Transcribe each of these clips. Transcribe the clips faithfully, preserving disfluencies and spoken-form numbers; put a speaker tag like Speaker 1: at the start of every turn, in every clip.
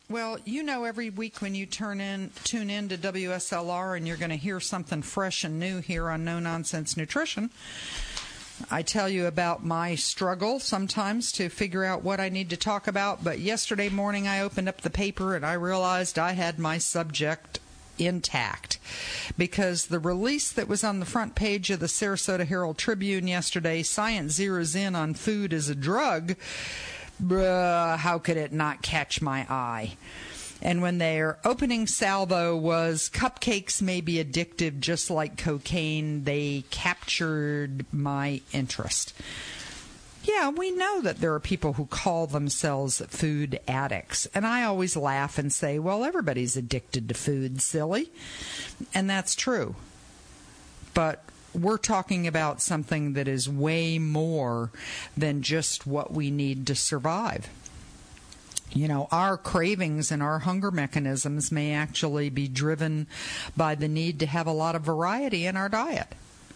Speaker 1: Well, you know, every week when you turn in, tune in to W S L R and you're going to hear something fresh and new here on No Nonsense Nutrition, I tell you about my struggle sometimes to figure out what I need to talk about. But yesterday morning I opened up the paper and I realized I had my subject intact, because the release that was on the front page of the Sarasota Herald Tribune yesterday, Science Zeroes In on Food as a Drug, bruh, how could it not catch my eye? And when their opening salvo was cupcakes may be addictive just like cocaine, they captured my interest. Yeah, we know that there are people who call themselves food addicts. And I always laugh and say, well, everybody's addicted to food, silly. And that's true. But we're talking about something that is way more than just what we need to survive. You know, our cravings and our hunger mechanisms may actually be driven by the need to have a lot of variety in our diet.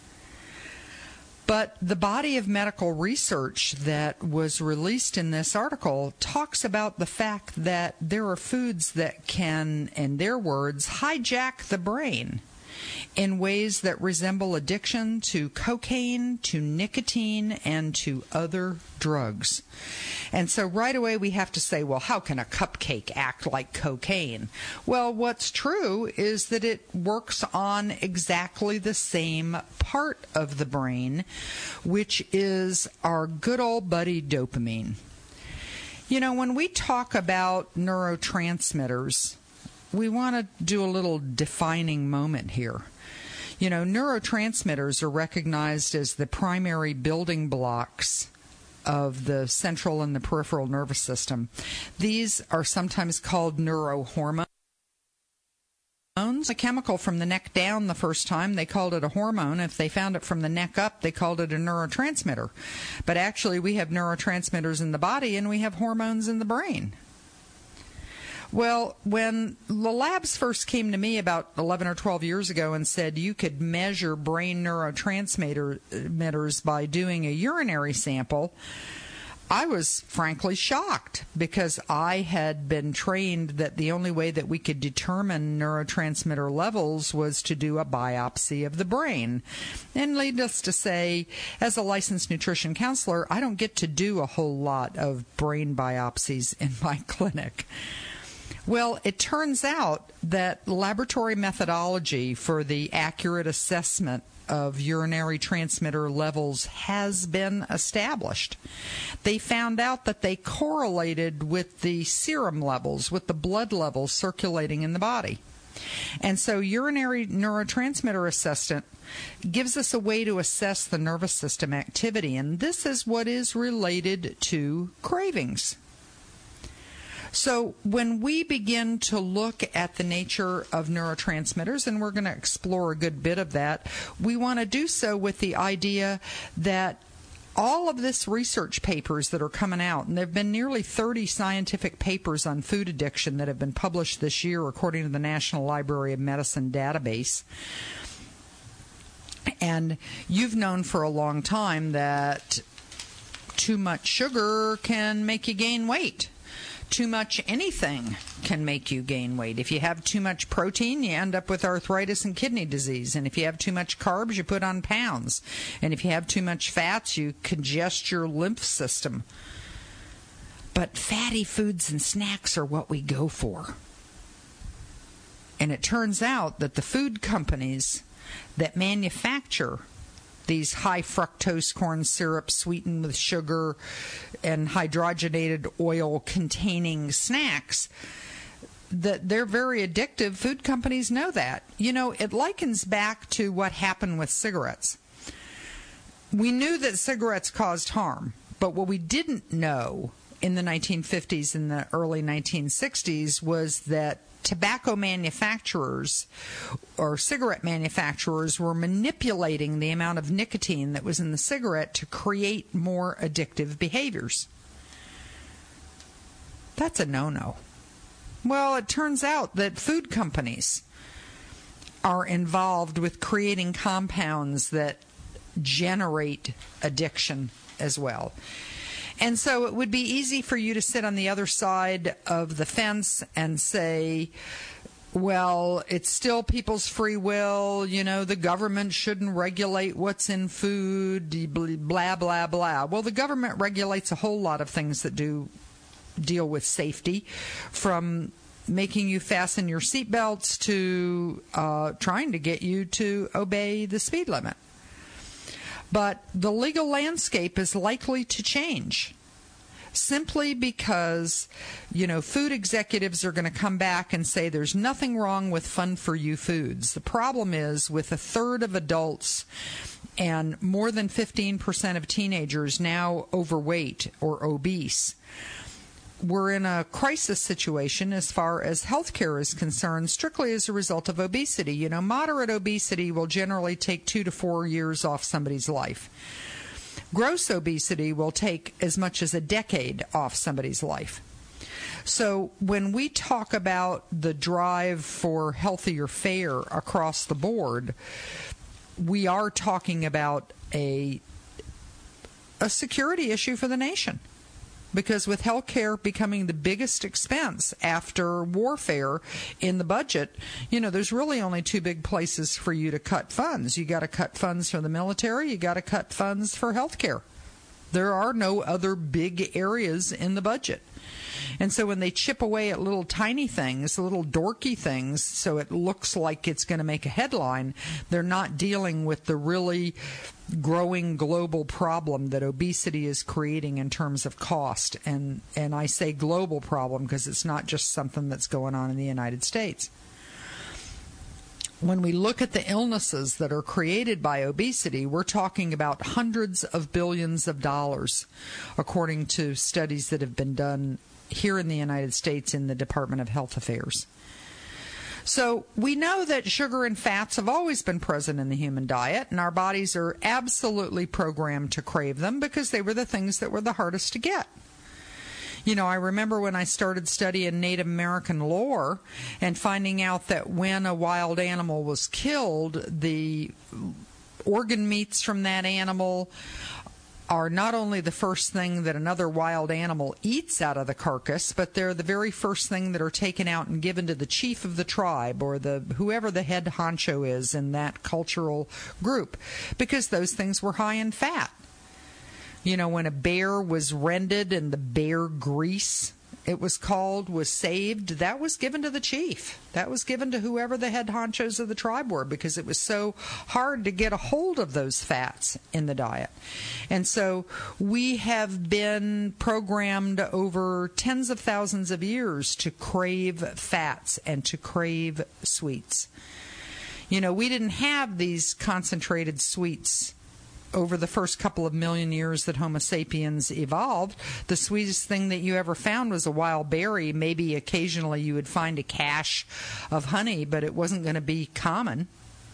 Speaker 1: But the body of medical research that was released in this article talks about the fact that there are foods that can, in their words, hijack the brain in ways that resemble addiction to cocaine, to nicotine, and to other drugs. And so right away we have to say, well, how can a cupcake act like cocaine? Well, what's true is that it works on exactly the same part of the brain, which is our good old buddy dopamine. You know, when we talk about neurotransmitters, we want to do a little defining moment here. You know, neurotransmitters are recognized as the primary building blocks of the central and the peripheral nervous system. These are sometimes called neurohormones. A chemical from the neck down the first time, they called it a hormone. If they found it from the neck up, they called it a neurotransmitter. But actually, we have neurotransmitters in the body and we have hormones in the brain. Well, when the labs first came to me about eleven or twelve years ago and said you could measure brain neurotransmitters by doing a urinary sample, I was frankly shocked, because I had been trained that the only way that we could determine neurotransmitter levels was to do a biopsy of the brain. And needless to say, as a licensed nutrition counselor, I don't get to do a whole lot of brain biopsies in my clinic. Well, it turns out that laboratory methodology for the accurate assessment of urinary transmitter levels has been established. They found out that they correlated with the serum levels, with the blood levels circulating in the body. And so urinary neurotransmitter assessment gives us a way to assess the nervous system activity, and this is what is related to cravings. So when we begin to look at the nature of neurotransmitters, and we're going to explore a good bit of that, we want to do so with the idea that all of this research papers that are coming out, and there have been nearly thirty scientific papers on food addiction that have been published this year according to the National Library of Medicine database. And you've known for a long time that too much sugar can make you gain weight. Too much anything can make you gain weight. If you have too much protein, you end up with arthritis and kidney disease. And if you have too much carbs, you put on pounds. And if you have too much fats, you congest your lymph system. But fatty foods and snacks are what we go for. And it turns out that the food companies that manufacture these high fructose corn syrup sweetened with sugar and hydrogenated oil containing snacks, that they're very addictive. Food companies know that. You know, it likens back to what happened with cigarettes. We knew that cigarettes caused harm, but what we didn't know in the nineteen fifties and the early nineteen sixties was that tobacco manufacturers or cigarette manufacturers were manipulating the amount of nicotine that was in the cigarette to create more addictive behaviors. That's a no-no. Well, it turns out that food companies are involved with creating compounds that generate addiction as well. And so it would be easy for you to sit on the other side of the fence and say, well, it's still people's free will, you know, the government shouldn't regulate what's in food, blah, blah, blah. Well, the government regulates a whole lot of things that do deal with safety, from making you fasten your seatbelts to uh, trying to get you to obey the speed limit. But the legal landscape is likely to change, simply because, you know, food executives are going to come back and say there's nothing wrong with fun-for-you foods. The problem is, with a third of adults and more than fifteen percent of teenagers now overweight or obese, we're in a crisis situation as far as healthcare is concerned, strictly as a result of obesity. You know, moderate obesity will generally take two to four years off somebody's life. Gross obesity will take as much as a decade off somebody's life. So when we talk about the drive for healthier fare across the board, we are talking about a a security issue for the nation. Because with health care becoming the biggest expense after warfare in the budget, you know, there's really only two big places for you to cut funds. You got to cut funds for the military, you got to cut funds for health care. There are no other big areas in the budget. And so when they chip away at little tiny things, little dorky things, so it looks like it's going to make a headline, they're not dealing with the really growing global problem that obesity is creating in terms of cost. And, and I say global problem because it's not just something that's going on in the United States. When we look at the illnesses that are created by obesity, we're talking about hundreds of billions of dollars, according to studies that have been done here in the United States in the Department of Health Affairs. So we know that sugar and fats have always been present in the human diet, and our bodies are absolutely programmed to crave them because they were the things that were the hardest to get. You know, I remember when I started studying Native American lore and finding out that when a wild animal was killed, the organ meats from that animal are not only the first thing that another wild animal eats out of the carcass, but they're the very first thing that are taken out and given to the chief of the tribe or the whoever the head honcho is in that cultural group, because those things were high in fat. You know, when a bear was rended and the bear grease, it was called, was saved, that was given to the chief. That was given to whoever the head honchos of the tribe were, because it was so hard to get a hold of those fats in the diet. And so we have been programmed over tens of thousands of years to crave fats and to crave sweets. You know, we didn't have these concentrated sweets over the first couple of million years that Homo sapiens evolved. The sweetest thing that you ever found was a wild berry. Maybe occasionally you would find a cache of honey, but it wasn't going to be common.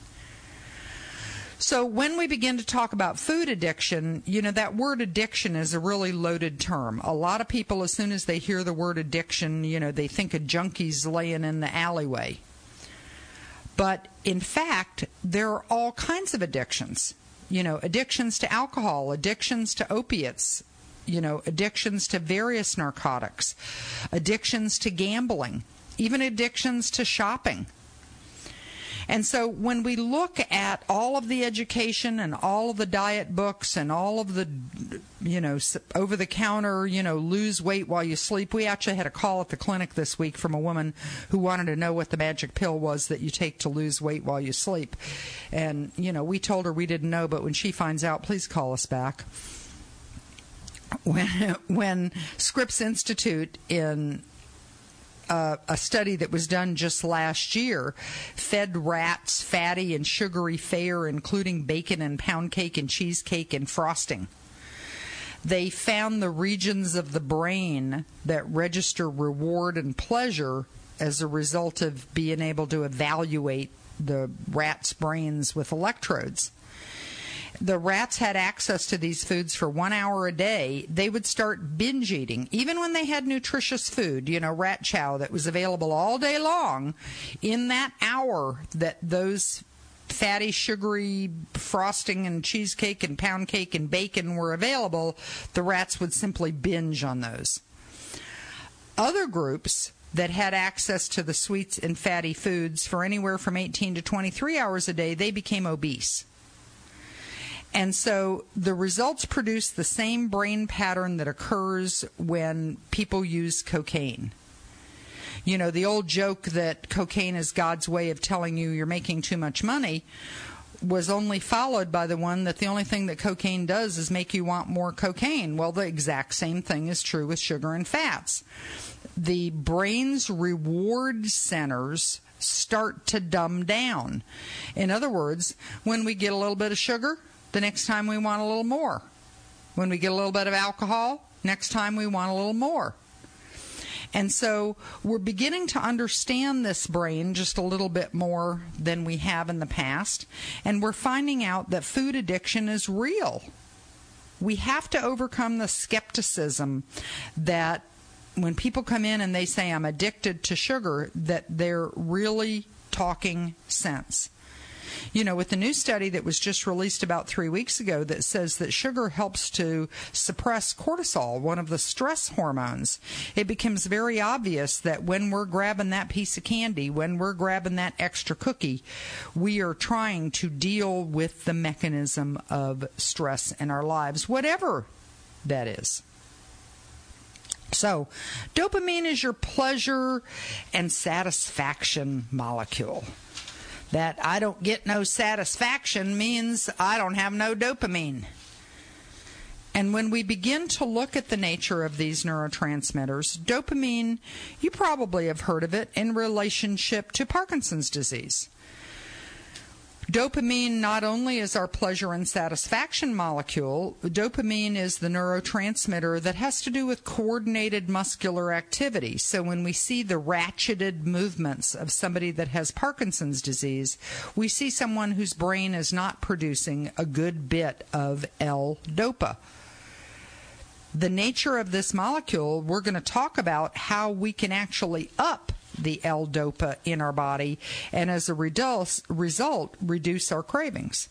Speaker 1: So when we begin to talk about food addiction, you know, that word addiction is a really loaded term. A lot of people, as soon as they hear the word addiction, you know, they think of junkies laying in the alleyway. But in fact, there are all kinds of addictions. You know, addictions to alcohol, addictions to opiates, you know, addictions to various narcotics, addictions to gambling, even addictions to shopping. And so when we look at all of the education and all of the diet books and all of the, you know, over-the-counter, you know, lose weight while you sleep. We actually had a call at the clinic this week from a woman who wanted to know what the magic pill was that you take to lose weight while you sleep. And, you know, we told her we didn't know, but when she finds out, please call us back. When, when Scripps Institute in Uh, a study that was done just last year fed rats fatty and sugary fare, including bacon and pound cake and cheesecake and frosting. They found the regions of the brain that register reward and pleasure as a result of being able to evaluate the rats' brains with electrodes. The rats had access to these foods for one hour a day. They would start binge eating, even when they had nutritious food, you know, rat chow that was available all day long. In that hour that those fatty, sugary frosting and cheesecake and pound cake and bacon were available, the rats would simply binge on those. Other groups that had access to the sweets and fatty foods for anywhere from eighteen to twenty-three hours a day, they became obese. And so the results produce the same brain pattern that occurs when people use cocaine. You know, the old joke that cocaine is God's way of telling you you're making too much money was only followed by the one that the only thing that cocaine does is make you want more cocaine. Well, the exact same thing is true with sugar and fats. The brain's reward centers start to dumb down. In other words, when we get a little bit of sugar, the next time we want a little more. When we get a little bit of alcohol, next time we want a little more. And so we're beginning to understand this brain just a little bit more than we have in the past. And we're finding out that food addiction is real. We have to overcome the skepticism that when people come in and they say, I'm addicted to sugar, that they're really talking sense. You know, with the new study that was just released about three weeks ago that says that sugar helps to suppress cortisol, one of the stress hormones, it becomes very obvious that when we're grabbing that piece of candy, when we're grabbing that extra cookie, we are trying to deal with the mechanism of stress in our lives, whatever that is. So, dopamine is your pleasure and satisfaction molecule. That I don't get no satisfaction means I don't have no dopamine. And when we begin to look at the nature of these neurotransmitters, dopamine, you probably have heard of it in relationship to Parkinson's disease. Dopamine not only is our pleasure and satisfaction molecule, dopamine is the neurotransmitter that has to do with coordinated muscular activity. So when we see the ratcheted movements of somebody that has Parkinson's disease, we see someone whose brain is not producing a good bit of L-DOPA. The nature of this molecule, we're going to talk about how we can actually up the L-DOPA in our body, and as a result, result, reduce our cravings.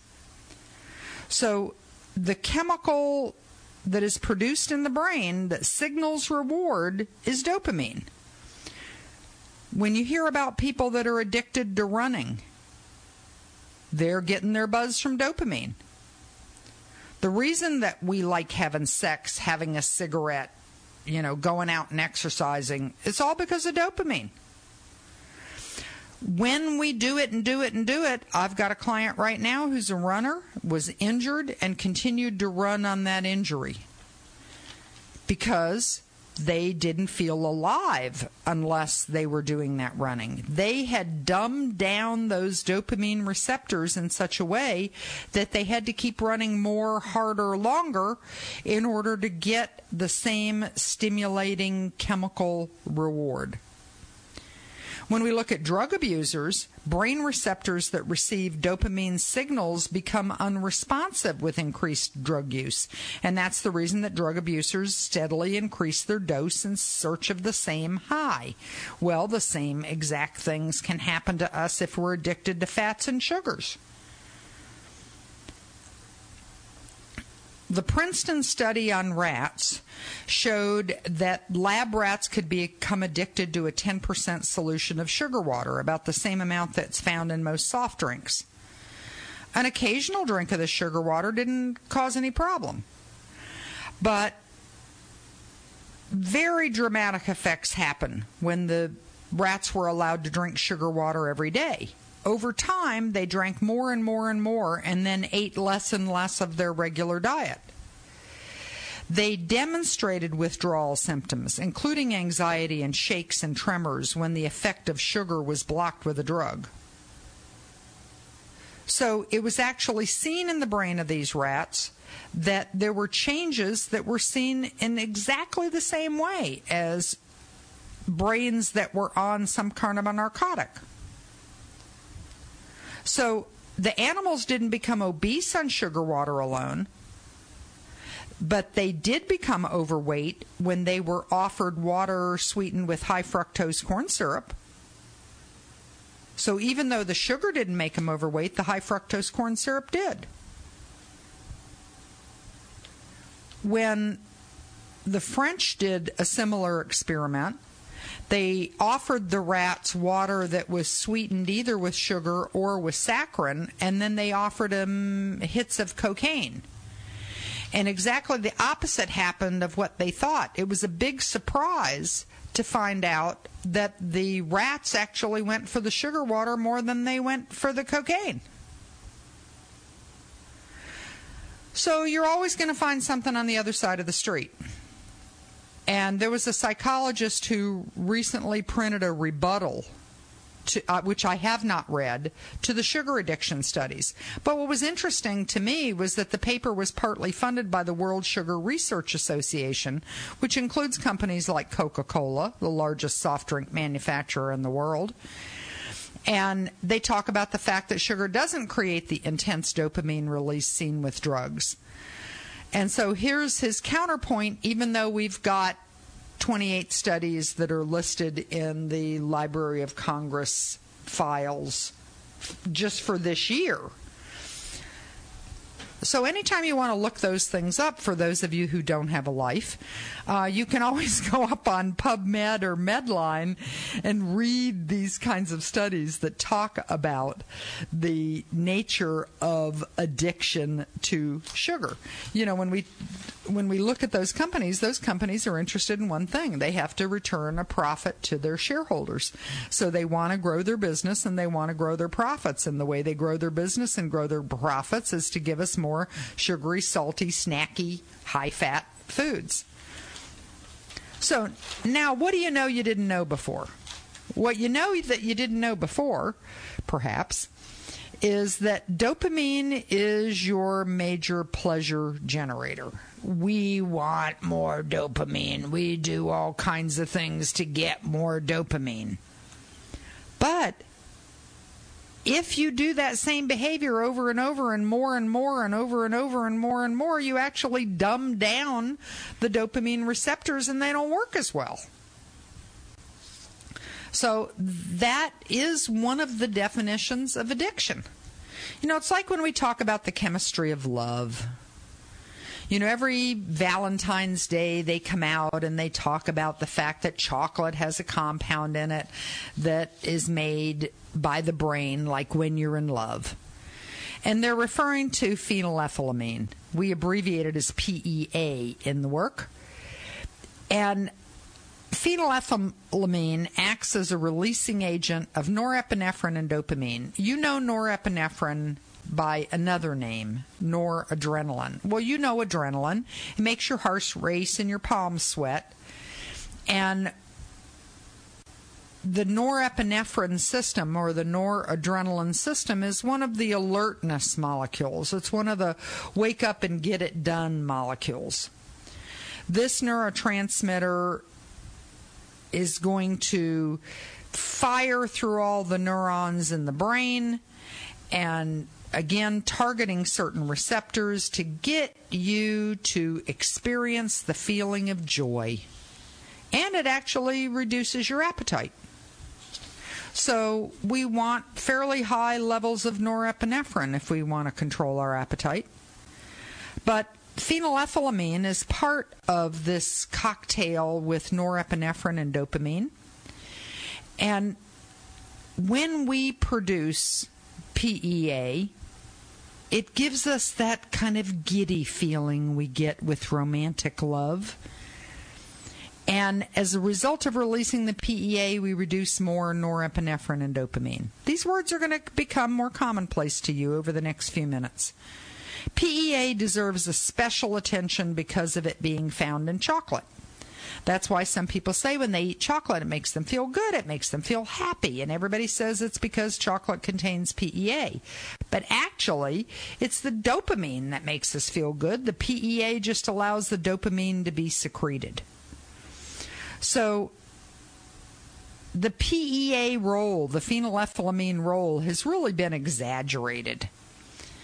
Speaker 1: So the chemical that is produced in the brain that signals reward is dopamine. When you hear about people that are addicted to running, they're getting their buzz from dopamine. The reason that we like having sex, having a cigarette, you know, going out and exercising, it's all because of dopamine. When we do it and do it and do it, I've got a client right now who's a runner, was injured, and continued to run on that injury because they didn't feel alive unless they were doing that running. They had dumbed down those dopamine receptors in such a way that they had to keep running more, harder, longer in order to get the same stimulating chemical reward. When we look at drug abusers, brain receptors that receive dopamine signals become unresponsive with increased drug use. And that's the reason that drug abusers steadily increase their dose in search of the same high. Well, the same exact things can happen to us if we're addicted to fats and sugars. The Princeton study on rats showed that lab rats could become addicted to a ten percent solution of sugar water, about the same amount that's found in most soft drinks. An occasional drink of the sugar water didn't cause any problem. But very dramatic effects happen when the rats were allowed to drink sugar water every day. Over time, they drank more and more and more and then ate less and less of their regular diet. They demonstrated withdrawal symptoms, including anxiety and shakes and tremors when the effect of sugar was blocked with a drug. So it was actually seen in the brain of these rats that there were changes that were seen in exactly the same way as brains that were on some kind of a narcotic. So the animals didn't become obese on sugar water alone, but they did become overweight when they were offered water sweetened with high fructose corn syrup. So even though the sugar didn't make them overweight, the high fructose corn syrup did. When the French did a similar experiment, they offered the rats water that was sweetened either with sugar or with saccharin, and then they offered them hits of cocaine. And exactly the opposite happened of what they thought. It was a big surprise to find out that the rats actually went for the sugar water more than they went for the cocaine. So you're always going to find something on the other side of the street. And there was a psychologist who recently printed a rebuttal, to, uh, which I have not read, to the sugar addiction studies. But what was interesting to me was that the paper was partly funded by the World Sugar Research Association, which includes companies like Coca-Cola, the largest soft drink manufacturer in the world. And they talk about the fact that sugar doesn't create the intense dopamine release seen with drugs. And so here's his counterpoint, even though we've got twenty-eight studies that are listed in the Library of Congress files just for this year. So anytime you want to look those things up, for those of you who don't have a life, uh, you can always go up on PubMed or Medline and read these kinds of studies that talk about the nature of addiction to sugar. You know, when we when we look at those companies, those companies are interested in one thing. They have to return a profit to their shareholders. So they want to grow their business and they want to grow their profits. And the way they grow their business and grow their profits is to give us more sugary, salty, snacky, high-fat foods. So now, what do you know you didn't know before? What you know that you didn't know before, perhaps, is that dopamine is your major pleasure generator. We want more dopamine. We do all kinds of things to get more dopamine. But if you do that same behavior over and over and more and more and over and over and more and more, you actually dumb down the dopamine receptors and they don't work as well. So that is one of the definitions of addiction. You know, it's like when we talk about the chemistry of love. You know, every Valentine's Day they come out and they talk about the fact that chocolate has a compound in it that is made by the brain, like when you're in love. And they're referring to phenylethylamine. We abbreviate it as P E A in the work. And phenylethylamine acts as a releasing agent of norepinephrine and dopamine. You know norepinephrine by another name, noradrenaline. Well, you know adrenaline. It makes your heart race and your palms sweat. And the norepinephrine system, or the noradrenaline system, is one of the alertness molecules. It's one of the wake up and get it done molecules. This neurotransmitter is going to fire through all the neurons in the brain and, again, targeting certain receptors to get you to experience the feeling of joy. And it actually reduces your appetite. So we want fairly high levels of norepinephrine if we want to control our appetite. But phenylethylamine is part of this cocktail with norepinephrine and dopamine. And when we produce P E A, it gives us that kind of giddy feeling we get with romantic love. And as a result of releasing the P E A, we reduce more norepinephrine and dopamine. These words are going to become more commonplace to you over the next few minutes. P E A deserves a special attention because of it being found in chocolate. That's why some people say when they eat chocolate, it makes them feel good, it makes them feel happy, and everybody says it's because chocolate contains P E A. But actually, it's the dopamine that makes us feel good. The P E A just allows the dopamine to be secreted. So the P E A role, the phenylethylamine role, has really been exaggerated.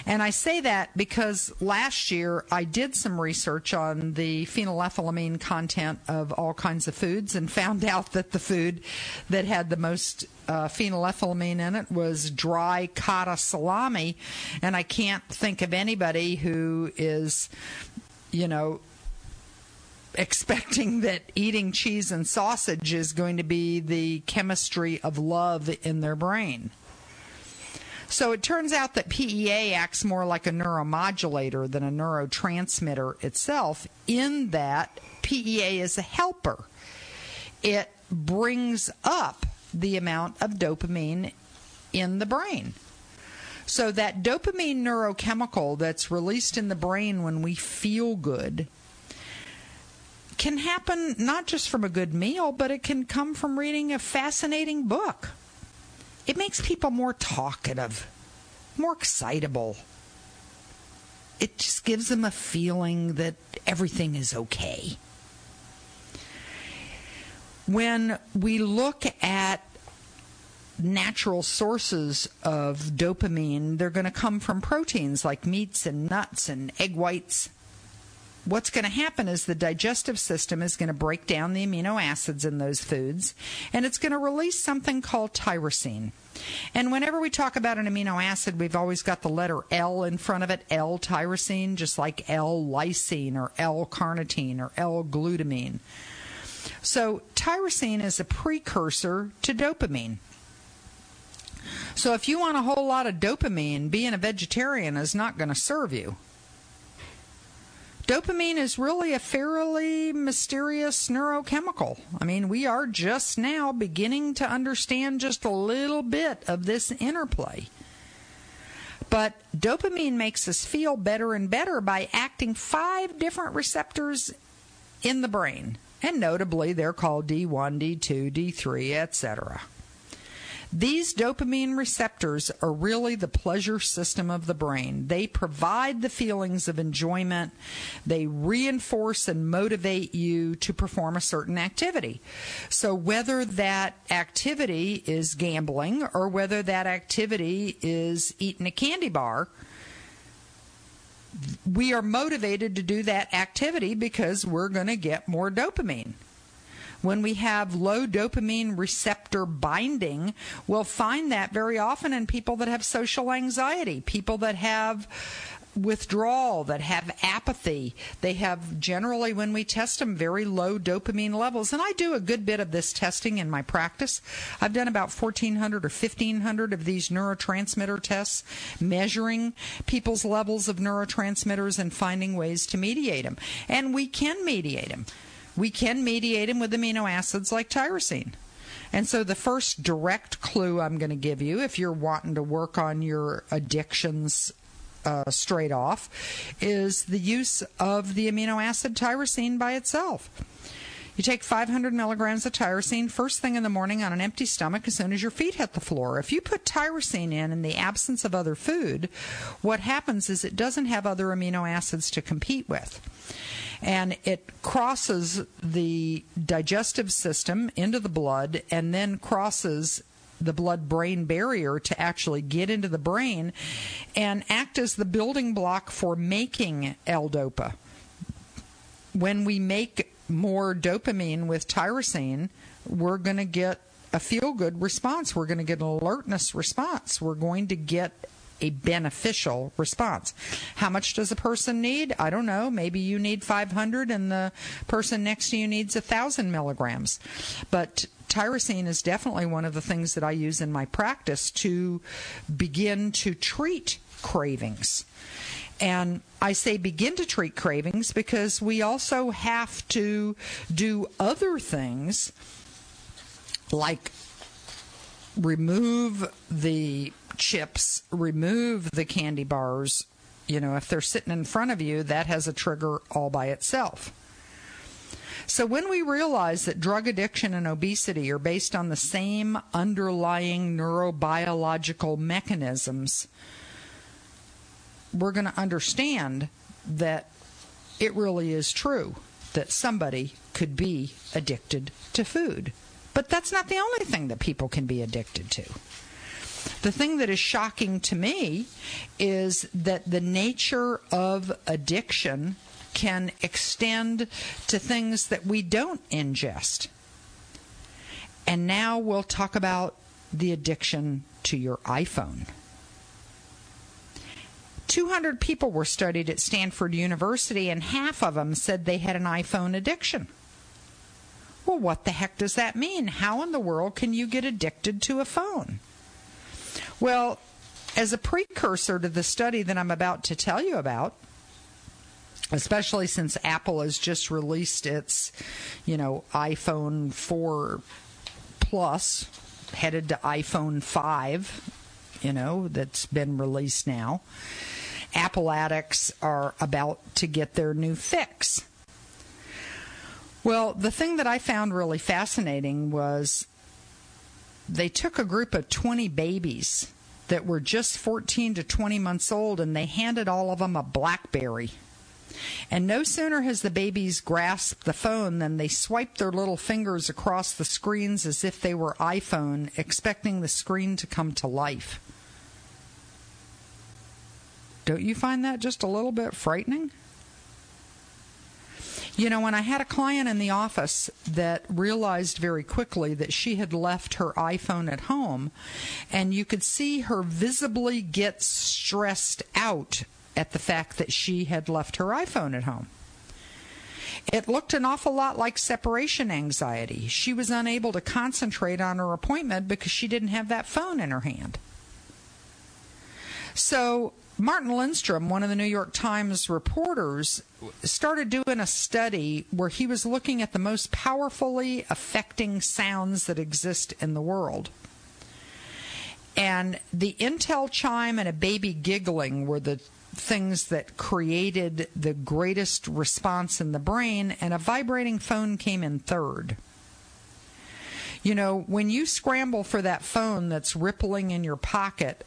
Speaker 1: And I say that because last year I did some research on the phenylethylamine content of all kinds of foods and found out that the food that had the most uh, phenylethylamine in it was dry cotta salami. And I can't think of anybody who is, you know, expecting that eating cheese and sausage is going to be the chemistry of love in their brain. So it turns out that P E A acts more like a neuromodulator than a neurotransmitter itself, in that P E A is a helper. It brings up the amount of dopamine in the brain. So that dopamine neurochemical that's released in the brain when we feel good can happen not just from a good meal, but it can come from reading a fascinating book. It makes people more talkative, more excitable. It just gives them a feeling that everything is okay. When we look at natural sources of dopamine, they're going to come from proteins like meats and nuts and egg whites. What's going to happen is the digestive system is going to break down the amino acids in those foods, and it's going to release something called tyrosine. And whenever we talk about an amino acid, we've always got the letter L in front of it, L-tyrosine, just like L-lysine or L-carnitine or L-glutamine. So tyrosine is a precursor to dopamine. So if you want a whole lot of dopamine, being a vegetarian is not going to serve you. Dopamine is really a fairly mysterious neurochemical. I mean, we are just now beginning to understand just a little bit of this interplay. But dopamine makes us feel better and better by acting five different receptors in the brain. And notably, they're called D one, D two, D three, et cetera. These dopamine receptors are really the pleasure system of the brain. They provide the feelings of enjoyment. They reinforce and motivate you to perform a certain activity. So whether that activity is gambling or whether that activity is eating a candy bar, we are motivated to do that activity because we're going to get more dopamine. When we have low dopamine receptor binding, we'll find that very often in people that have social anxiety, people that have withdrawal, that have apathy. They have generally, when we test them, very low dopamine levels. And I do a good bit of this testing in my practice. I've done about fourteen hundred or fifteen hundred of these neurotransmitter tests, measuring people's levels of neurotransmitters and finding ways to mediate them. And we can mediate them. We can mediate them with amino acids like tyrosine. And so the first direct clue I'm going to give you, if you're wanting to work on your addictions uh, straight off, is the use of the amino acid tyrosine by itself. You take five hundred milligrams of tyrosine first thing in the morning on an empty stomach as soon as your feet hit the floor. If you put tyrosine in in the absence of other food, what happens is it doesn't have other amino acids to compete with. And it crosses the digestive system into the blood and then crosses the blood-brain barrier to actually get into the brain and act as the building block for making L-DOPA. When we make more dopamine with tyrosine, we're going to get a feel-good response. We're going to get an alertness response. We're going to get a beneficial response. How much does a person need? I don't know. Maybe you need five hundred and the person next to you needs one thousand milligrams. But tyrosine is definitely one of the things that I use in my practice to begin to treat cravings. And I say begin to treat cravings because we also have to do other things like remove the chips, remove the candy bars. You know, if they're sitting in front of you, that has a trigger all by itself. So when we realize that drug addiction and obesity are based on the same underlying neurobiological mechanisms, we're going to understand that it really is true that somebody could be addicted to food. But that's not the only thing that people can be addicted to. The thing that is shocking to me is that the nature of addiction can extend to things that we don't ingest. And now we'll talk about the addiction to your iPhone. two hundred people were studied at Stanford University, and half of them said they had an iPhone addiction. Well, what the heck does that mean? How in the world can you get addicted to a phone? Well, as a precursor to the study that I'm about to tell you about, especially since Apple has just released its, you know, iPhone four Plus, headed to iPhone five, you know, that's been released now. Apple addicts are about to get their new fix. Well, the thing that I found really fascinating was they took a group of twenty babies that were just fourteen to twenty months old, and they handed all of them a BlackBerry. And no sooner has the babies grasped the phone than they swiped their little fingers across the screens as if they were iPhone, expecting the screen to come to life. Don't you find that just a little bit frightening? You know, when I had a client in the office that realized very quickly that she had left her iPhone at home, and you could see her visibly get stressed out at the fact that she had left her iPhone at home. It looked an awful lot like separation anxiety. She was unable to concentrate on her appointment because she didn't have that phone in her hand. So Martin Lindstrom, one of the New York Times reporters, started doing a study where he was looking at the most powerfully affecting sounds that exist in the world. And the Intel chime and a baby giggling were the things that created the greatest response in the brain, and a vibrating phone came in third. You know, when you scramble for that phone that's rippling in your pocket,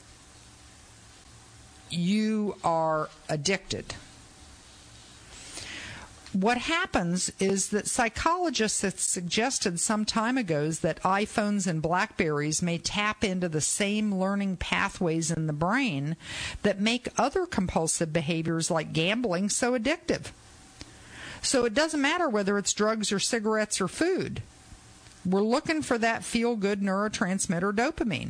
Speaker 1: you are addicted. What happens is that psychologists have suggested some time ago that iPhones and BlackBerries may tap into the same learning pathways in the brain that make other compulsive behaviors like gambling so addictive. So it doesn't matter whether it's drugs or cigarettes or food. We're looking for that feel-good neurotransmitter dopamine.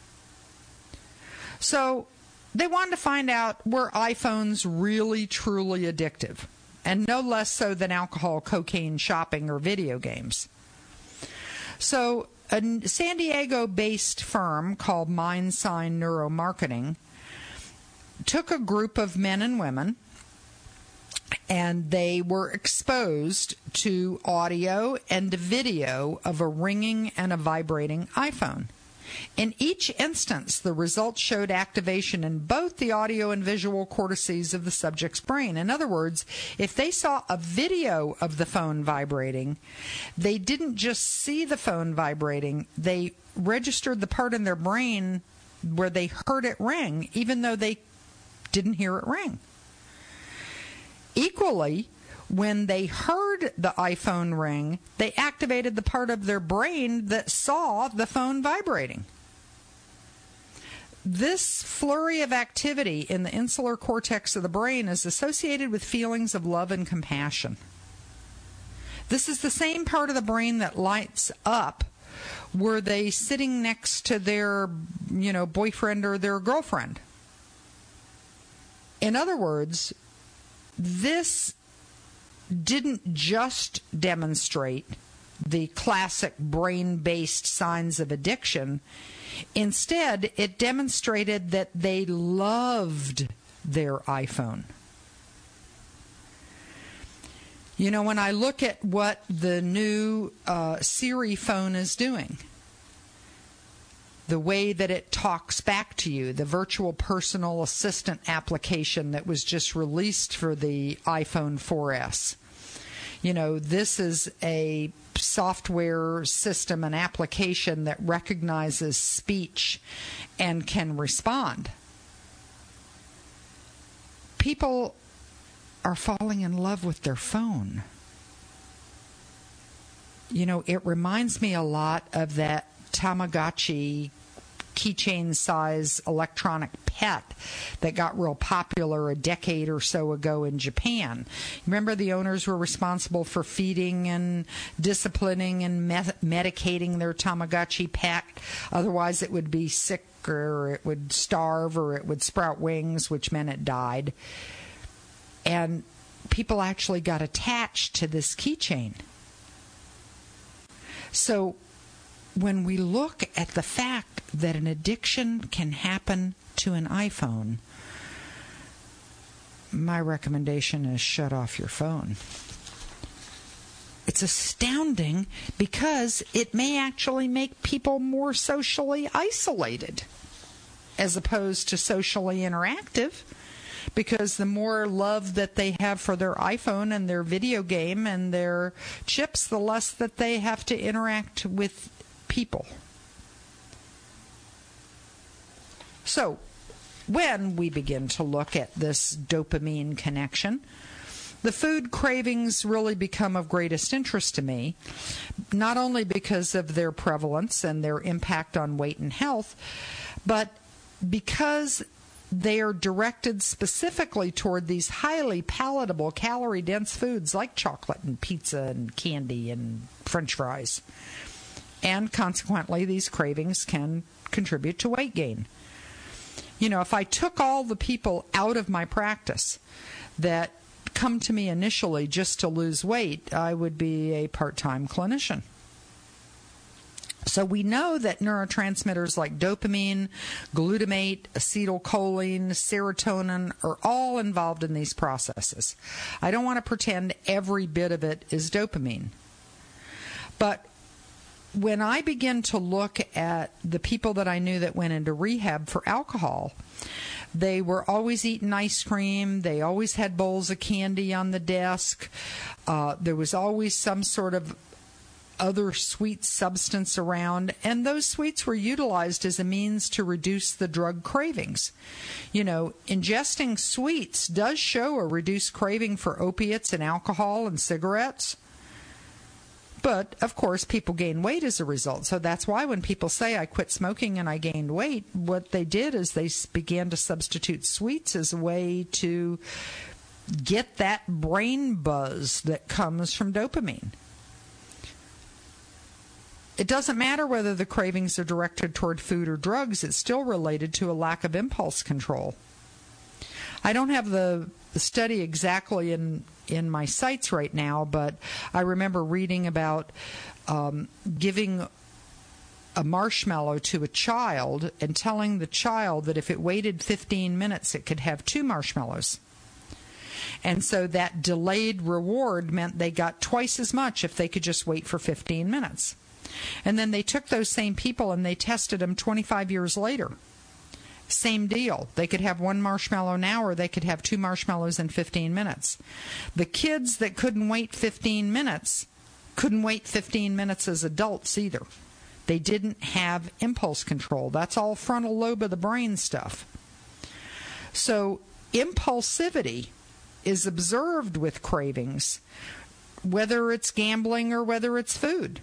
Speaker 1: So they wanted to find out, were iPhones really, truly addictive? And no less so than alcohol, cocaine, shopping, or video games. So a San Diego-based firm called MindSign Neuromarketing took a group of men and women, and they were exposed to audio and video of a ringing and a vibrating iPhone. In each instance, the results showed activation in both the audio and visual cortices of the subject's brain. In other words, if they saw a video of the phone vibrating, they didn't just see the phone vibrating, they registered the part in their brain where they heard it ring, even though they didn't hear it ring. Equally, when they heard the iPhone ring, they activated the part of their brain that saw the phone vibrating. This flurry of activity in the insular cortex of the brain is associated with feelings of love and compassion. This is the same part of the brain that lights up were they sitting next to their, you know, boyfriend or their girlfriend. In other words, this didn't just demonstrate the classic brain-based signs of addiction. Instead, it demonstrated that they loved their iPhone. You know, when I look at what the new uh, Siri phone is doing, the way that it talks back to you, the virtual personal assistant application that was just released for the iPhone four S. You know, this is a software system, an application that recognizes speech and can respond. People are falling in love with their phone. You know, it reminds me a lot of that Tamagotchi keychain size electronic pet that got real popular a decade or so ago in Japan. Remember, the owners were responsible for feeding and disciplining and med- medicating their Tamagotchi pet. Otherwise, it would be sick, or it would starve, or it would sprout wings, which meant it died. And people actually got attached to this keychain. So when we look at the fact that an addiction can happen to an iPhone, my recommendation is shut off your phone. It's astounding because it may actually make people more socially isolated as opposed to socially interactive, because the more love that they have for their iPhone and their video game and their chips, the less that they have to interact with people. So, when we begin to look at this dopamine connection, the food cravings really become of greatest interest to me, not only because of their prevalence and their impact on weight and health, but because they are directed specifically toward these highly palatable, calorie-dense foods like chocolate and pizza and candy and French fries. And consequently, these cravings can contribute to weight gain. You know, if I took all the people out of my practice that come to me initially just to lose weight, I would be a part-time clinician. So we know that neurotransmitters like dopamine, glutamate, acetylcholine, serotonin are all involved in these processes. I don't want to pretend every bit of it is dopamine. But when I begin to look at the people that I knew that went into rehab for alcohol, they were always eating ice cream. They always had bowls of candy on the desk. Uh, there was always some sort of other sweet substance around, and those sweets were utilized as a means to reduce the drug cravings. You know, ingesting sweets does show a reduced craving for opiates and alcohol and cigarettes. But, of course, people gain weight as a result. So that's why when people say, I quit smoking and I gained weight, what they did is they began to substitute sweets as a way to get that brain buzz that comes from dopamine. It doesn't matter whether the cravings are directed toward food or drugs. It's still related to a lack of impulse control. I don't have the, the study exactly in, in my sites right now, but I remember reading about um, giving a marshmallow to a child and telling the child that if it waited fifteen minutes, it could have two marshmallows. And so that delayed reward meant they got twice as much if they could just wait for fifteen minutes. And then they took those same people and they tested them twenty-five years later. Same deal. They could have one marshmallow now, or they could have two marshmallows in fifteen minutes. The kids that couldn't wait fifteen minutes couldn't wait fifteen minutes as adults either. They didn't have impulse control. That's all frontal lobe of the brain stuff. So impulsivity is observed with cravings, whether it's gambling or whether it's food.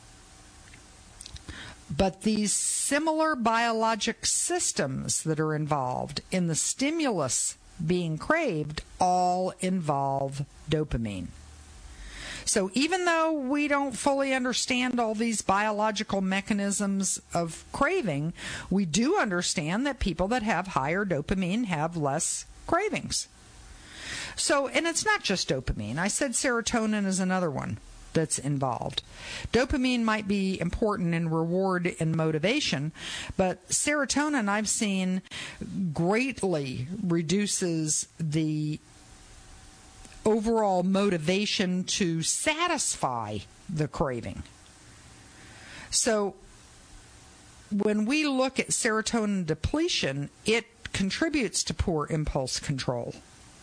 Speaker 1: But these similar biologic systems that are involved in the stimulus being craved all involve dopamine. So even though we don't fully understand all these biological mechanisms of craving, we do understand that people that have higher dopamine have less cravings. So, and it's not just dopamine. I said serotonin is another one that's involved. Dopamine might be important in reward and motivation, but serotonin I've seen greatly reduces the overall motivation to satisfy the craving. So when we look at serotonin depletion, it contributes to poor impulse control.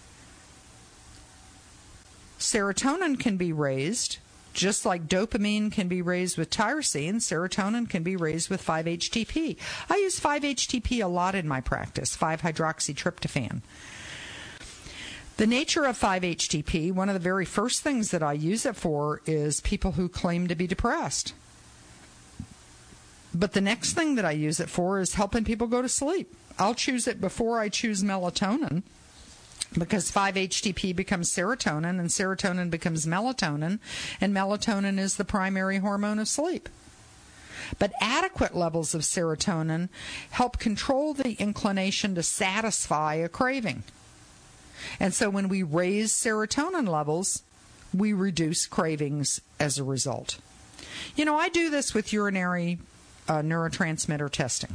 Speaker 1: Serotonin can be raised, just like dopamine can be raised with tyrosine. Serotonin can be raised with five H T P. I use five H T P a lot in my practice, five hydroxytryptophan. The nature of five H T P, one of the very first things that I use it for is people who claim to be depressed. But the next thing that I use it for is helping people go to sleep. I'll choose it before I choose melatonin, because five H T P becomes serotonin, and serotonin becomes melatonin, and melatonin is the primary hormone of sleep. But adequate levels of serotonin help control the inclination to satisfy a craving. And so when we raise serotonin levels, we reduce cravings as a result. You know, I do this with urinary uh, neurotransmitter testing.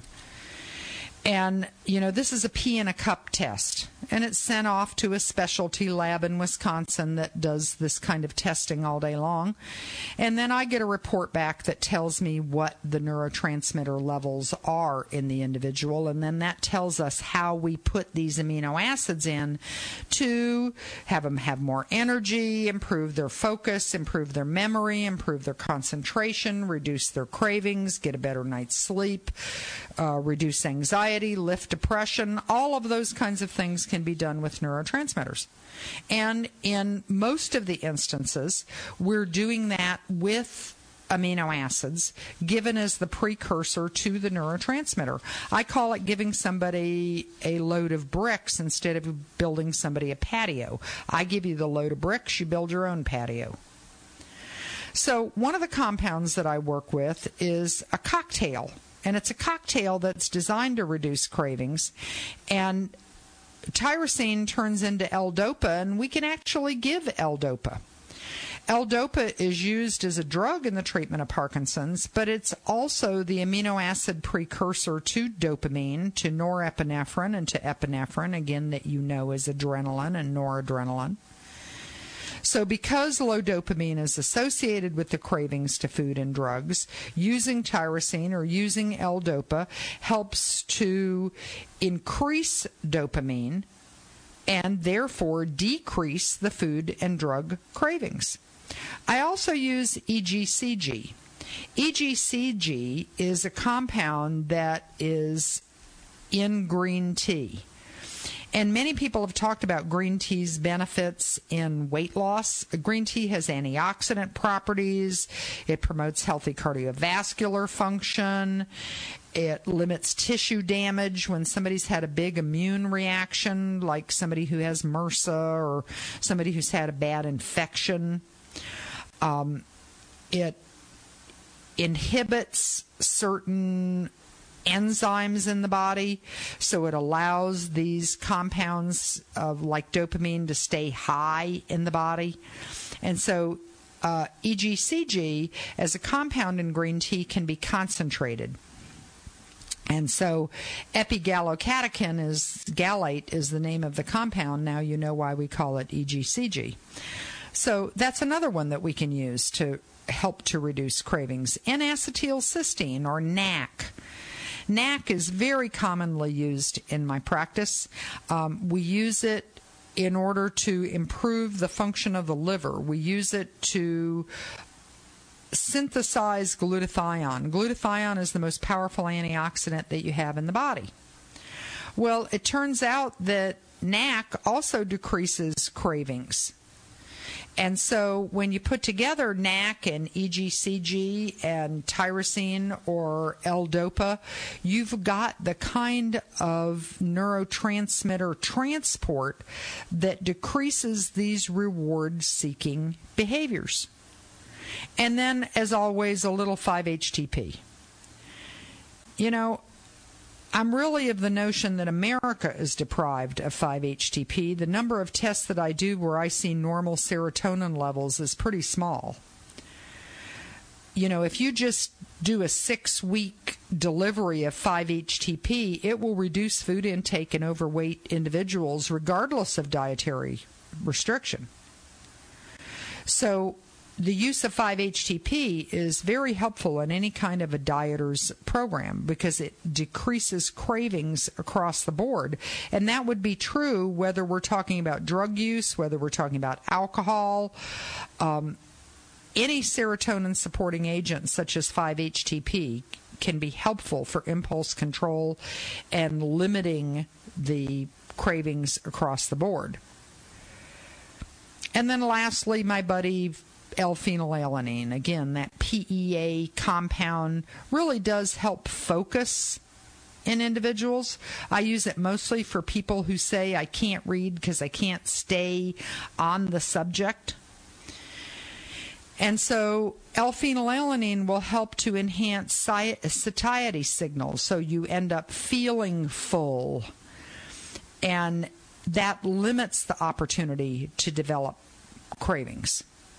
Speaker 1: And, you know, this is a pee in a cup test, and it's sent off to a specialty lab in Wisconsin that does this kind of testing all day long. And then I get a report back that tells me what the neurotransmitter levels are in the individual, and then that tells us how we put these amino acids in to have them have more energy, improve their focus, improve their memory, improve their concentration, reduce their cravings, get a better night's sleep, uh, reduce anxiety, lift depression. All of those kinds of things can be done with neurotransmitters. And in most of the instances, we're doing that with amino acids given as the precursor to the neurotransmitter. I call it giving somebody a load of bricks instead of building somebody a patio. I give you the load of bricks, you build your own patio. So one of the compounds that I work with is a cocktail. And it's a cocktail that's designed to reduce cravings. And tyrosine turns into L-DOPA, and we can actually give L-DOPA. L-DOPA is used as a drug in the treatment of Parkinson's, but it's also the amino acid precursor to dopamine, to norepinephrine, and to epinephrine, again, that you know as adrenaline and noradrenaline. So because low dopamine is associated with the cravings to food and drugs, using tyrosine or using L-DOPA helps to increase dopamine and therefore decrease the food and drug cravings. I also use E G C G. E G C G is a compound that is in green tea. And many people have talked about green tea's benefits in weight loss. Green tea has antioxidant properties. It promotes healthy cardiovascular function. It limits tissue damage when somebody's had a big immune reaction, like somebody who has MRSA or somebody who's had a bad infection. Um, it inhibits certain enzymes in the body, so it allows these compounds of like dopamine to stay high in the body. And so uh, E G C G as a compound in green tea can be concentrated. And so epigallocatechin is gallate is the name of the compound. Now you know why we call it E G C G. So that's another one that we can use to help to reduce cravings. N-acetylcysteine, or N A C. N A C is very commonly used in my practice. Um, we use it in order to improve the function of the liver. We use it to synthesize glutathione. Glutathione is the most powerful antioxidant that you have in the body. Well, it turns out that N A C also decreases cravings. And so when you put together N A C and E G C G and tyrosine or L-DOPA, you've got the kind of neurotransmitter transport that decreases these reward-seeking behaviors. And then, as always, a little five H T P. You know, I'm really of the notion that America is deprived of five H T P. The number of tests that I do where I see normal serotonin levels is pretty small. You know, if you just do a six-week delivery of five H T P, it will reduce food intake in overweight individuals regardless of dietary restriction. So the use of five H T P is very helpful in any kind of a dieter's program because it decreases cravings across the board. And that would be true whether we're talking about drug use, whether we're talking about alcohol, um, any serotonin supporting agent such as five H T P can be helpful for impulse control and limiting the cravings across the board. And then lastly, my buddy L-phenylalanine. Again, that P E A compound really does help focus in individuals. I use it mostly for people who say, I can't read because I can't stay on the subject. And so L-phenylalanine will help to enhance satiety signals, so you end up feeling full. And that limits the opportunity to develop cravings.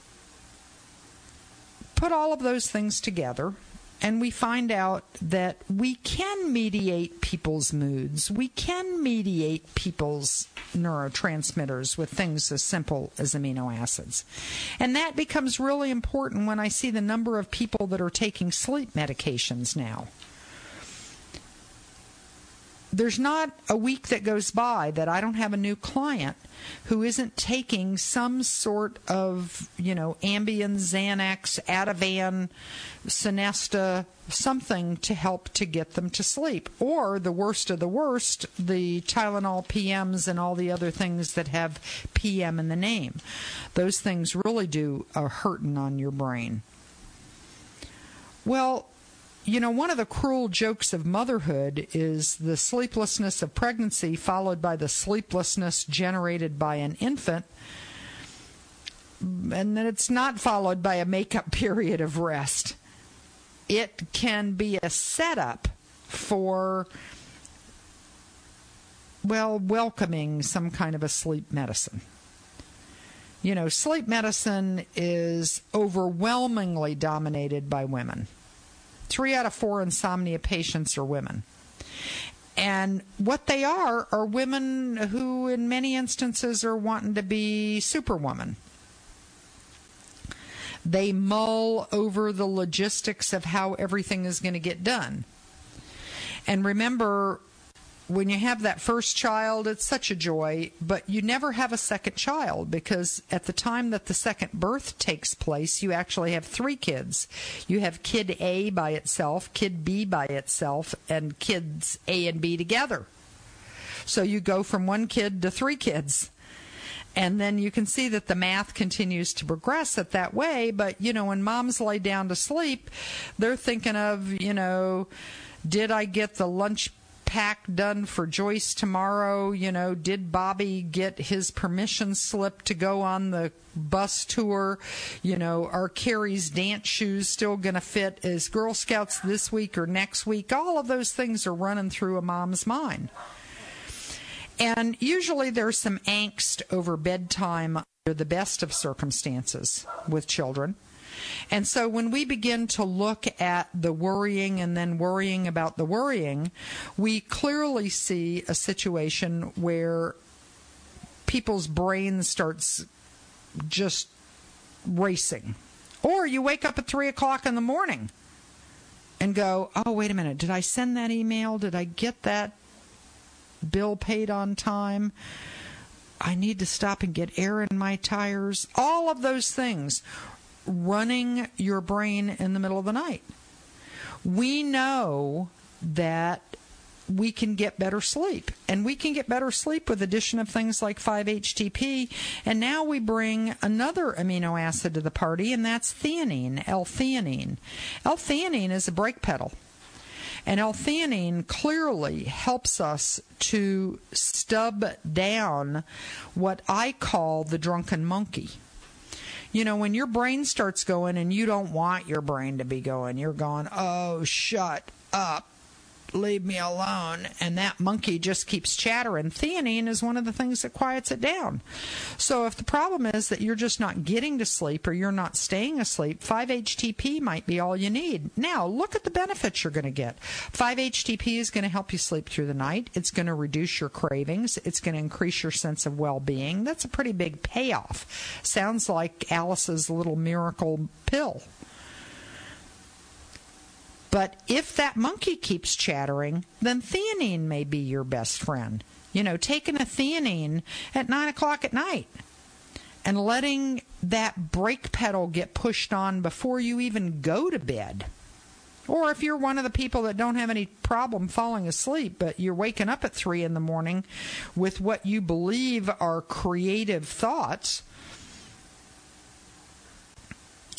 Speaker 1: Put all of those things together, and we find out that we can mediate people's moods. We can mediate people's neurotransmitters with things as simple as amino acids. And that becomes really important when I see the number of people that are taking sleep medications now. There's not a week that goes by that I don't have a new client who isn't taking some sort of, you know, Ambien, Xanax, Ativan, Sinesta, something to help to get them to sleep. Or the worst of the worst, the Tylenol P Ms and all the other things that have P M in the name. Those things really do a hurting on your brain. Well, you know, one of the cruel jokes of motherhood is the sleeplessness of pregnancy followed by the sleeplessness generated by an infant, and then it's not followed by a make-up period of rest. It can be a setup for, well, welcoming some kind of a sleep medicine. You know, sleep medicine is overwhelmingly dominated by women. Three out of four insomnia patients are women. And what they are are women who in many instances are wanting to be superwoman. They mull over the logistics of how everything is going to get done. And remember, when you have that first child, it's such a joy, but you never have a second child because at the time that the second birth takes place, you actually have three kids. You have kid A by itself, kid B by itself, and kids A and B together. So you go from one kid to three kids. And then you can see that the math continues to progress it that way. But, you know, when moms lay down to sleep, they're thinking of, you know, did I get the lunch pack done for Joyce tomorrow? You know, did Bobby get his permission slip to go on the bus tour? You know, are Carrie's dance shoes still going to fit as Girl Scouts this week or next week? All of those things are running through a mom's mind. And usually there's some angst over bedtime under the best of circumstances with children. And so when we begin to look at the worrying and then worrying about the worrying, we clearly see a situation where people's brains starts just racing. Or you wake up at three o'clock in the morning and go, oh, wait a minute, did I send that email? Did I get that bill paid on time? I need to stop and get air in my tires. All of those things running your brain in the middle of the night. We know that we can get better sleep, and we can get better sleep with addition of things like five H T P, and now we bring another amino acid to the party, and that's theanine, L-theanine. L-theanine is a brake pedal, and L-theanine clearly helps us to stub down what I call the drunken monkey. You know, when your brain starts going and you don't want your brain to be going, you're going, oh, shut up, leave me alone, and that monkey just keeps chattering. Theanine is one of the things that quiets it down. So if the problem is that you're just not getting to sleep or you're not staying asleep, five H T P might be all you need. Now, look at the benefits you're going to get. five H T P is going to help you sleep through the night. It's going to reduce your cravings. It's going to increase your sense of well-being. That's a pretty big payoff. Sounds like Alice's little miracle pill. But if that monkey keeps chattering, then theanine may be your best friend. You know, taking a theanine at nine o'clock at night and letting that brake pedal get pushed on before you even go to bed. Or if you're one of the people that don't have any problem falling asleep, but you're waking up at three in the morning with what you believe are creative thoughts,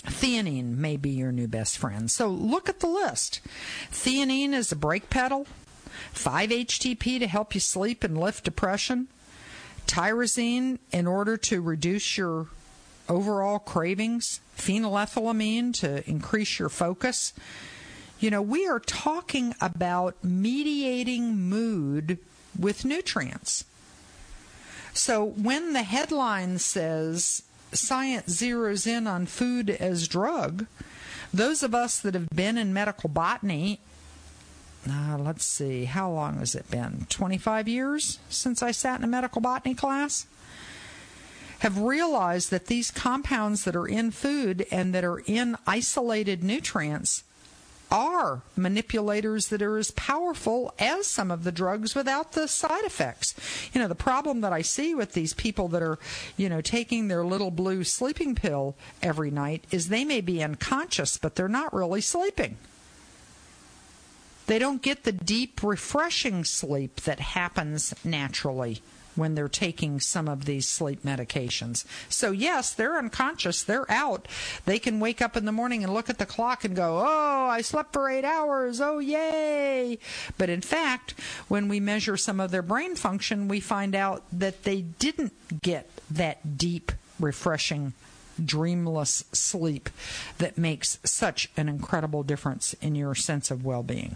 Speaker 1: Theanine may be your new best friend. So look at the list. Theanine is a brake pedal. five H T P to help you sleep and lift depression. Tyrosine in order to reduce your overall cravings. Phenylethylamine to increase your focus. You know, we are talking about mediating mood with nutrients. So when the headline says science zeroes in on food as drug, those of us that have been in medical botany, uh, let's see, how long has it been? twenty-five years since I sat in a medical botany class? Have realized that these compounds that are in food and that are in isolated nutrients are manipulators that are as powerful as some of the drugs without the side effects. You know, the problem that I see with these people that are, you know, taking their little blue sleeping pill every night is they may be unconscious, but they're not really sleeping. They don't get the deep, refreshing sleep that happens naturally when they're taking some of these sleep medications. So yes, they're unconscious, they're out. They can wake up in the morning and look at the clock and go, oh, I slept for eight hours, oh yay. But in fact, when we measure some of their brain function, we find out that they didn't get that deep, refreshing, dreamless sleep that makes such an incredible difference in your sense of well-being.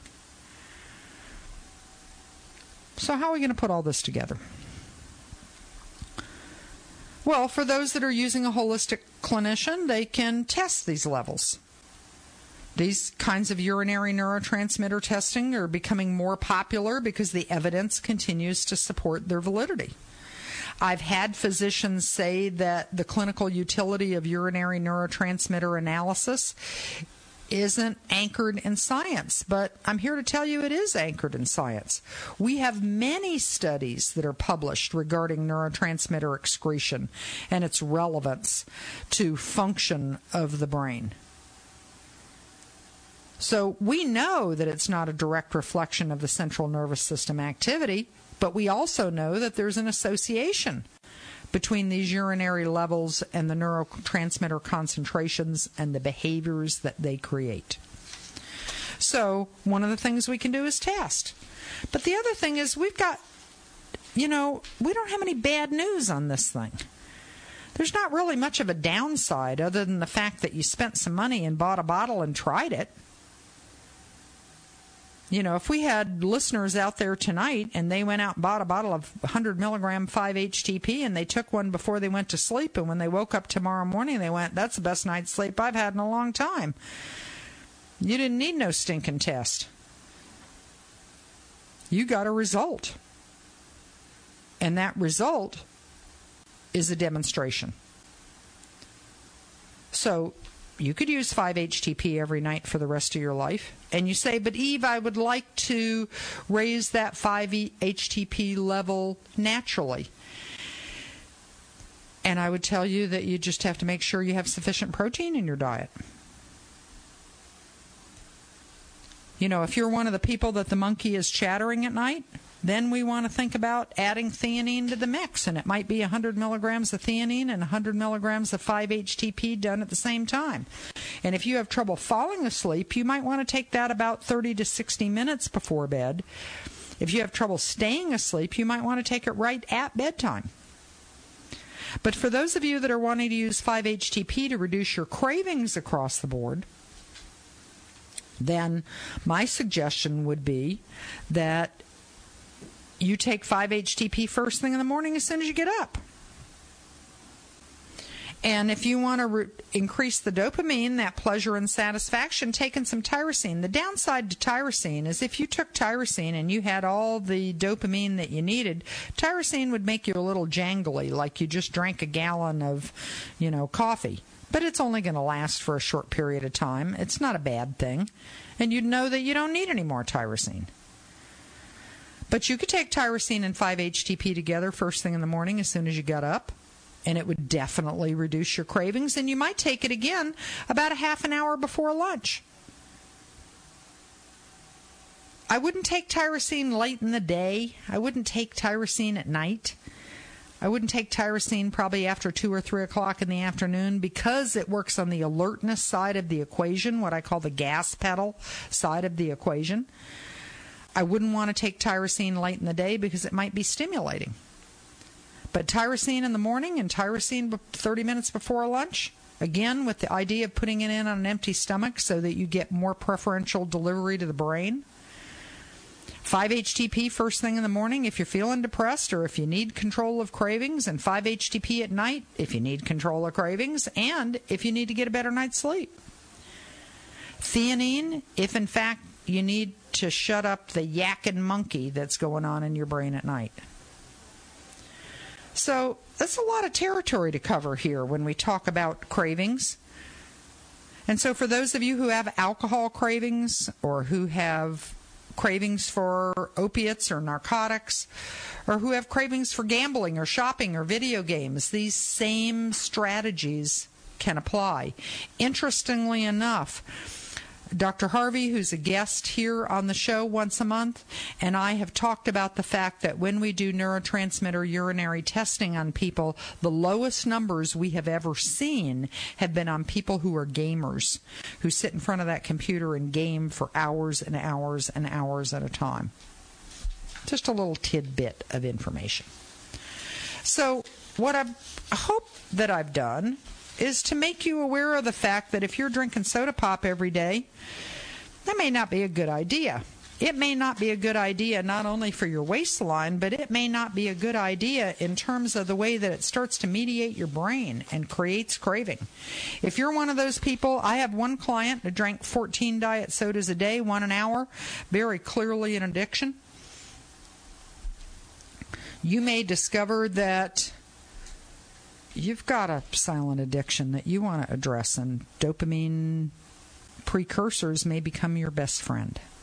Speaker 1: So how are we going to put all this together? Well, for those that are using a holistic clinician, they can test these levels. These kinds of urinary neurotransmitter testing are becoming more popular because the evidence continues to support their validity. I've had physicians say that the clinical utility of urinary neurotransmitter analysis isn't anchored in science, but I'm here to tell you it is anchored in science. We have many studies that are published regarding neurotransmitter excretion and its relevance to function of the brain. So we know that it's not a direct reflection of the central nervous system activity, but we also know that there's an association between these urinary levels and the neurotransmitter concentrations and the behaviors that they create. So one of the things we can do is test. But the other thing is we've got, you know, we don't have any bad news on this thing. There's not really much of a downside other than the fact that you spent some money and bought a bottle and tried it. You know, if we had listeners out there tonight and they went out and bought a bottle of one hundred milligram five H T P and they took one before they went to sleep, and when they woke up tomorrow morning they went, that's the best night's sleep I've had in a long time. You didn't need no stinking test. You got a result. And that result is a demonstration. So you could use five H T P every night for the rest of your life. And you say, but Eve, I would like to raise that five H T P level naturally. And I would tell you that you just have to make sure you have sufficient protein in your diet. You know, if you're one of the people that the monkey is chattering at night, then we want to think about adding theanine to the mix. And it might be one hundred milligrams of theanine and one hundred milligrams of five H T P done at the same time. And if you have trouble falling asleep, you might want to take that about thirty to sixty minutes before bed. If you have trouble staying asleep, you might want to take it right at bedtime. But for those of you that are wanting to use five H T P to reduce your cravings across the board, then my suggestion would be that you take five H T P first thing in the morning as soon as you get up. And if you want to re- increase the dopamine, that pleasure and satisfaction, taking some tyrosine. The downside to tyrosine is if you took tyrosine and you had all the dopamine that you needed, tyrosine would make you a little jangly, like you just drank a gallon of, you know, coffee. But it's only going to last for a short period of time. It's not a bad thing. And you'd know that you don't need any more tyrosine. But you could take tyrosine and five H T P together first thing in the morning as soon as you got up, and it would definitely reduce your cravings, and you might take it again about a half an hour before lunch. I wouldn't take tyrosine late in the day. I wouldn't take tyrosine at night. I wouldn't take tyrosine probably after two or three o'clock in the afternoon because it works on the alertness side of the equation, what I call the gas pedal side of the equation. I wouldn't want to take tyrosine late in the day because it might be stimulating. But tyrosine in the morning and tyrosine thirty minutes before lunch, again, with the idea of putting it in on an empty stomach so that you get more preferential delivery to the brain. five H T P first thing in the morning if you're feeling depressed or if you need control of cravings, and five H T P at night if you need control of cravings and if you need to get a better night's sleep. Theanine if, in fact, you need to shut up the yakking monkey that's going on in your brain at night. So that's a lot of territory to cover here when we talk about cravings. And so for those of you who have alcohol cravings or who have cravings for opiates or narcotics, or who have cravings for gambling or shopping or video games, these same strategies can apply. Interestingly enough, Doctor Harvey, who's a guest here on the show once a month, and I have talked about the fact that when we do neurotransmitter urinary testing on people, the lowest numbers we have ever seen have been on people who are gamers, who sit in front of that computer and game for hours and hours and hours at a time. Just a little tidbit of information. So what I hope that I've done is to make you aware of the fact that if you're drinking soda pop every day, that may not be a good idea. It may not be a good idea not only for your waistline, but it may not be a good idea in terms of the way that it starts to mediate your brain and creates craving. If you're one of those people, I have one client that drank fourteen diet sodas a day, one an hour, very clearly an addiction. You may discover that you've got a silent addiction that you want to address, and dopamine precursors may become your best friend.